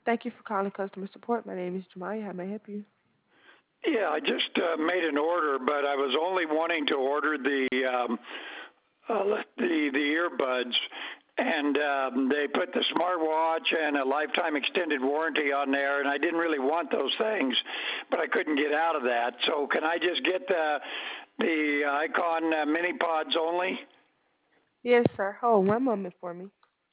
Thank you for calling customer support. My name is Jemaya. How may I help you? Yeah, I just made an order, but I was only wanting to order the earbuds, and they put the smartwatch and a lifetime extended warranty on there, and I didn't really want those things, but I couldn't get out of that. So can I just get the Icon mini pods only? Yes, sir. Hold one moment for me.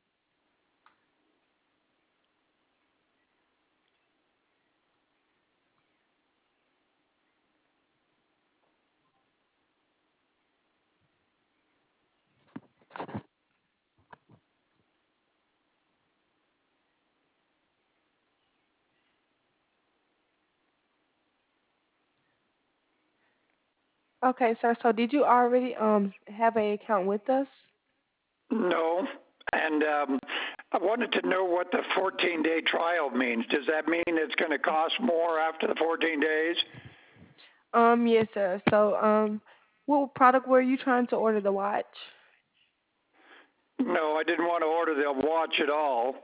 Okay, sir. So did you already have an account with us? No. And I wanted to know what the 14-day trial means. Does that mean it's going to cost more after the 14 days? Yes, sir. So what product were you trying to order the watch? No, I didn't want to order the watch at all.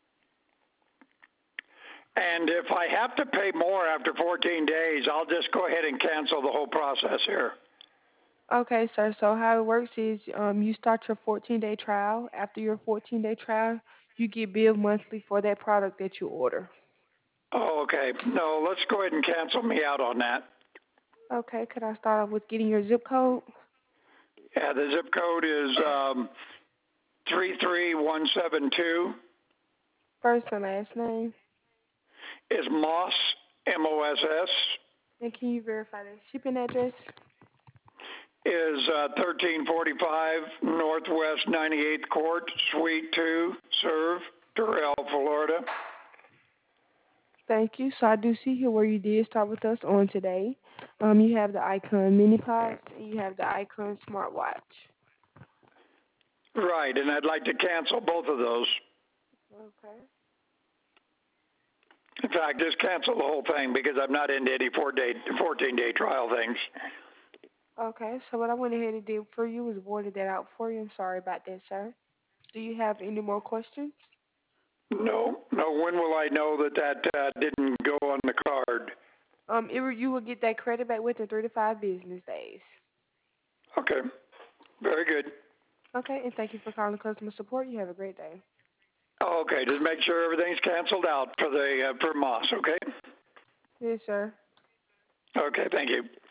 And if I have to pay more after 14 days, I'll just go ahead and cancel the whole process here. Okay, sir. So how it works is you start your 14-day trial. After your 14-day trial, you get billed monthly for that product that you order. Oh, okay. No, let's go ahead and cancel me out on that. Okay, could I start off with getting your zip code? Yeah, the zip code is 33172. First and last name. Is Moss, Moss, And can you verify the shipping address? is 1345 Northwest 98th Court, Suite 2, Serve, Durrell, Florida. Thank you. So I do see here where you did start with us on today. You have the Icon Mini Pods and you have the Icon Smartwatch. Right, and I'd like to cancel both of those. Okay. In fact, just cancel the whole thing because I'm not into any 14-day trial things. Okay, so what I went ahead and did for you was voided that out for you. I'm sorry about that, sir. Do you have any more questions? No, no. When will I know that didn't go on the card? You will get that credit back within 3 to 5 business days. Okay, very good. Okay, and thank you for calling customer support. You have a great day. Oh, okay, just make sure everything's canceled out for the for Moss. Okay. Yes, sir. Okay, thank you.